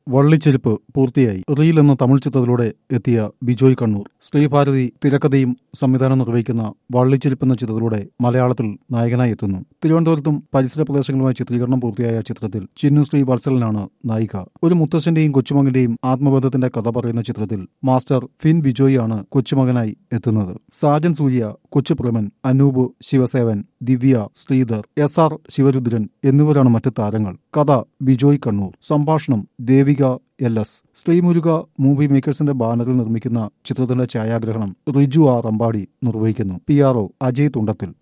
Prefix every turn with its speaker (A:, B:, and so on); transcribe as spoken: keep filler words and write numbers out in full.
A: വള്ളിച്ചെരുപ്പ് പൂർത്തിയായി. റീൽ എന്ന തമിഴ് ചിത്രത്തിലൂടെ എത്തിയ ബിജോയ് കണ്ണൂർ. ശ്രീഭാരതി തിരക്കഥയും സംവിധാനം നിർവഹിക്കുന്ന വള്ളിച്ചെരുപ്പ് എന്ന ചിത്രത്തിലൂടെ മലയാളത്തിൽ നായകനായി എത്തുന്നു. തിരുവനന്തപുരത്തും പരിസര പ്രദേശങ്ങളുമായി ചിത്രീകരണം പൂർത്തിയായ ചിത്രത്തിൽ ചിന്നു ശ്രീ വത്സലനാണ് നായിക. ഒരു മുത്തശ്ശന്റെയും കൊച്ചുമകന്റെയും ആത്മബന്ധത്തിന്റെ കഥ പറയുന്ന ചിത്രത്തിൽ മാസ്റ്റർ ഫിൻ ബിജോയ് ആണ് കൊച്ചുമകനായി എത്തുന്നത്. സാജൻ സൂര്യ, കൊച്ചുപ്രമൻ, അനൂപ് ശിവസേവൻ, ദിവ്യ, ശ്രീധർ, എസ് ആർ ശിവരുദ്രൻ എന്നിവരാണ് മറ്റ് താരങ്ങൾ. കഥ ബിജോയ് കണ്ണൂർ. സംഭാഷണം Devika L S. Sreemuruka movie മേക്കേഴ്സിന്റെ ബാനറിൽ നിർമ്മിക്കുന്ന ചിത്രത്തിന്റെ ഛായാഗ്രഹണം റിജു ആർ അമ്പാടി നിർവഹിക്കുന്നു. P R O Ajay Thundathil.